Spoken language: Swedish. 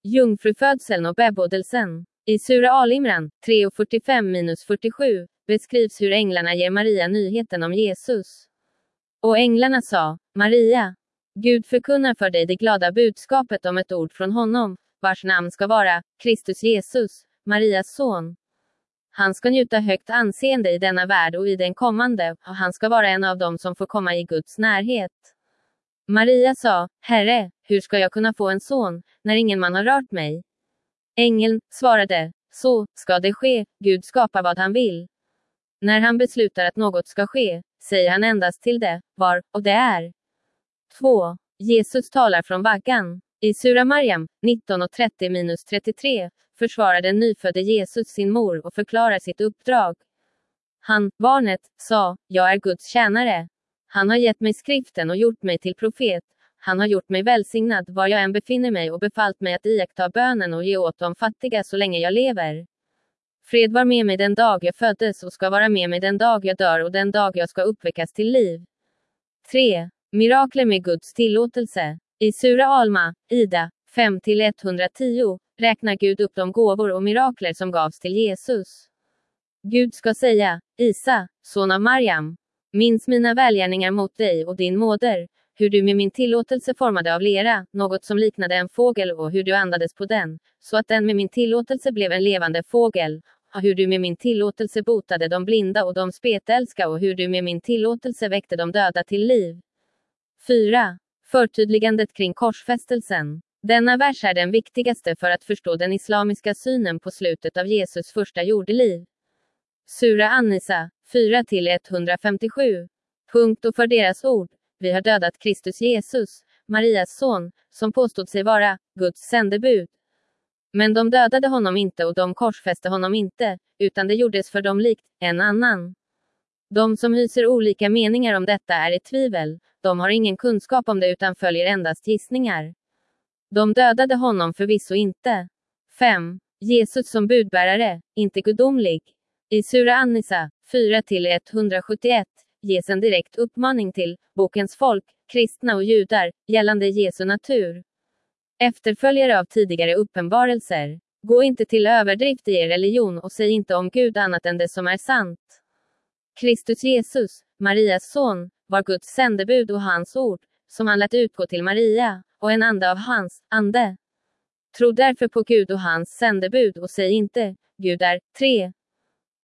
Jungfrufödseln och bebådelsen. I Sura Al-Imran 3:45-47 beskrivs hur änglarna ger Maria nyheten om Jesus. Och änglarna sa, Maria, Gud förkunnar för dig det glada budskapet om ett ord från honom, vars namn ska vara Kristus Jesus, Marias son. Han ska njuta högt anseende i denna värld och i den kommande, och han ska vara en av dem som får komma i Guds närhet. Maria sa, Herre, hur ska jag kunna få en son, när ingen man har rört mig? Ängeln svarade, så ska det ske, Gud skapar vad han vill. När han beslutar att något ska ske, säger han endast till det, var, och det är. 2. Jesus talar från vaggan. I Sura Maryam 19:30-33 försvarar den nyfödde Jesus sin mor och förklarar sitt uppdrag. Han, barnet, sa, jag är Guds tjänare. Han har gett mig skriften och gjort mig till profet. Han har gjort mig välsignad var jag än befinner mig och befallt mig att iaktta bönen och ge åt de fattiga så länge jag lever. Fred var med mig den dag jag föddes och ska vara med mig den dag jag dör och den dag jag ska uppväckas till liv. 3. Mirakler med Guds tillåtelse. I Sura Alma, Ida 5-110 räknar Gud upp de gåvor och mirakler som gavs till Jesus. Gud ska säga, Isa, son av Maryam, minns mina välgärningar mot dig och din moder, hur du med min tillåtelse formade av lera, något som liknade en fågel och hur du andades på den, så att den med min tillåtelse blev en levande fågel, och hur du med min tillåtelse botade de blinda och de spetälska och hur du med min tillåtelse väckte de döda till liv. 4. Förtydligandet kring korsfästelsen. Denna vers är den viktigaste för att förstå den islamiska synen på slutet av Jesus första jordeliv. Sura An-Nisa 4-157. Punkt och för deras ord, vi har dödat Kristus Jesus, Marias son, som påstod sig vara Guds sändebud. Men de dödade honom inte och de korsfäste honom inte, utan det gjordes för dem likt en annan. De som hyser olika meningar om detta är i tvivel, de har ingen kunskap om det utan följer endast gissningar. De dödade honom förvisso inte. 5. Jesus som budbärare, inte gudomlig. I Sura An-Nisa 4-171 ges en direkt uppmaning till bokens folk, kristna och judar, gällande Jesu natur. Efterföljare av tidigare uppenbarelser. Gå inte till överdrift i er religion och säg inte om Gud annat än det som är sant. Kristus Jesus, Marias son, var Guds sändebud och hans ord, som han lät utgå till Maria, och en ande av hans ande. Tro därför på Gud och hans sändebud och säg inte, Gud är 3.